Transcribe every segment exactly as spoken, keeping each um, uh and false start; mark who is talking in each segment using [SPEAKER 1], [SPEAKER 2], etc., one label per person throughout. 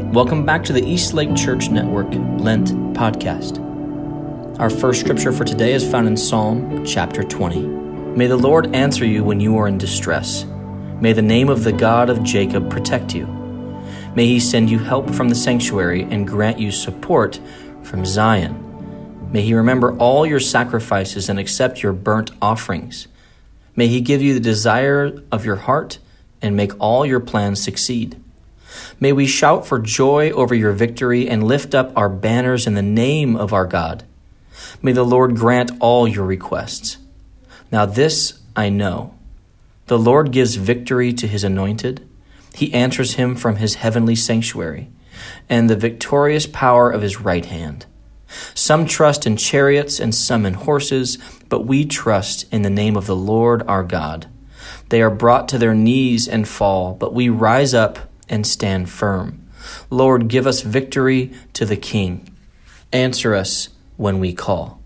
[SPEAKER 1] Welcome back to the Eastlake Church Network Lent Podcast. Our first scripture for today is found in Psalm chapter twenty. May the Lord answer you when you are in distress. May the name of the God of Jacob protect you. May he send you help from the sanctuary and grant you support from Zion. May he remember all your sacrifices and accept your burnt offerings. May he give you the desire of your heart and make all your plans succeed. May we shout for joy over your victory and lift up our banners in the name of our God. May the Lord grant all your requests. Now this I know. The Lord gives victory to his anointed. He answers him from his heavenly sanctuary and the victorious power of his right hand. Some trust in chariots and some in horses, but we trust in the name of the Lord our God. They are brought to their knees and fall, but we rise up and stand firm. Lord, give us victory to the King. Answer us when we call.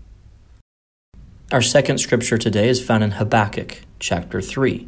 [SPEAKER 1] Our second scripture today is found in Habakkuk chapter three.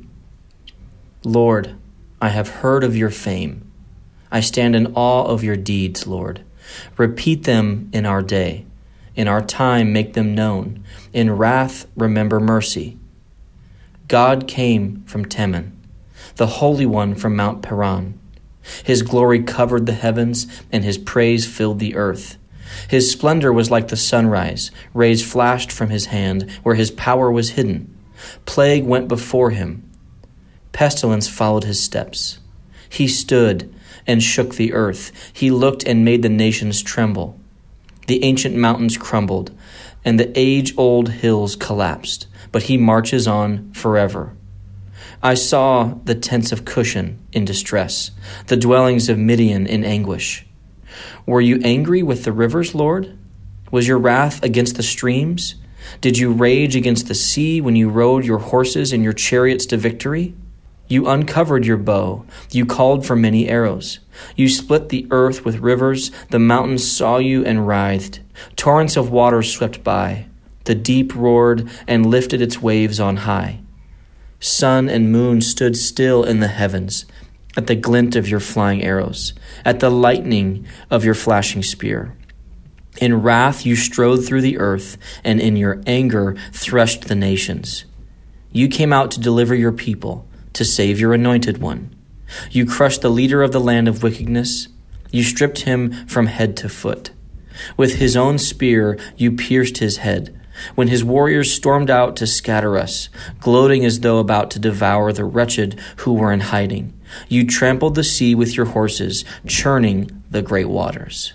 [SPEAKER 1] Lord, I have heard of your fame. I stand in awe of your deeds, Lord. Repeat them in our day. In our time, make them known. In wrath, remember mercy. God came from Teman, the Holy One from Mount Paran. His glory covered the heavens, and his praise filled the earth. His splendor was like the sunrise. Rays flashed from his hand, where his power was hidden. Plague went before him. Pestilence followed his steps. He stood and shook the earth. He looked and made the nations tremble. The ancient mountains crumbled, and the age-old hills collapsed, but he marches on forever. I saw the tents of Cushan in distress, the dwellings of Midian in anguish. Were you angry with the rivers, Lord? Was your wrath against the streams? Did you rage against the sea when you rode your horses and your chariots to victory? You uncovered your bow. You called for many arrows. You split the earth with rivers. The mountains saw you and writhed. Torrents of water swept by. The deep roared and lifted its waves on high. Sun and moon stood still in the heavens at the glint of your flying arrows, at the lightning of your flashing spear. In wrath you strode through the earth, and in your anger threshed the nations. You came out to deliver your people, to save your anointed one. You crushed the leader of the land of wickedness. You stripped him from head to foot. With his own spear you pierced his head, when his warriors stormed out to scatter us, gloating as though about to devour the wretched who were in hiding. You trampled the sea with your horses, churning the great waters.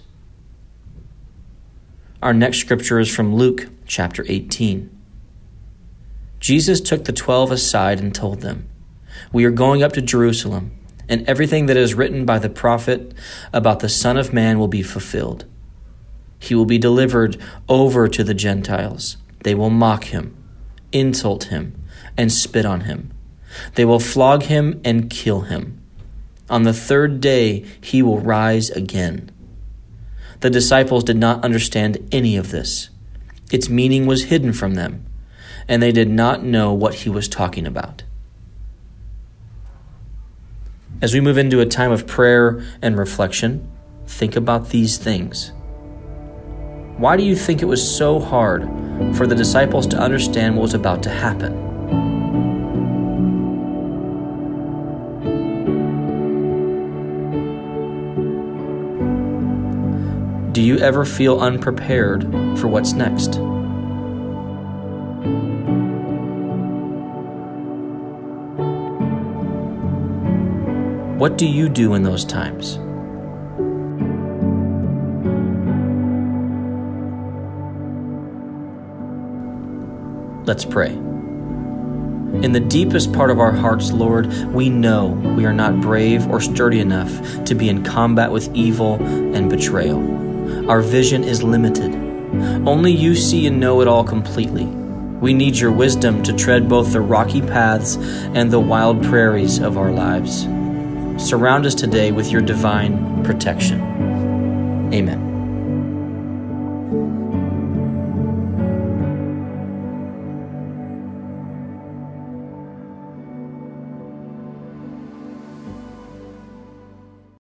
[SPEAKER 1] Our next scripture is from Luke chapter eighteen. Jesus took the twelve aside and told them, "We are going up to Jerusalem, and everything that is written by the prophet about the Son of Man will be fulfilled. He will be delivered over to the Gentiles. They will mock him, insult him, and spit on him. They will flog him and kill him. On the third day, he will rise again." The disciples did not understand any of this. Its meaning was hidden from them, and they did not know what he was talking about. As we move into a time of prayer and reflection, think about these things. Why do you think it was so hard for the disciples to understand what was about to happen? Do you ever feel unprepared for what's next? What do you do in those times? Let's pray. In the deepest part of our hearts, Lord, we know we are not brave or sturdy enough to be in combat with evil and betrayal. Our vision is limited. Only you see and know it all completely. We need your wisdom to tread both the rocky paths and the wild prairies of our lives. Surround us today with your divine protection. Amen.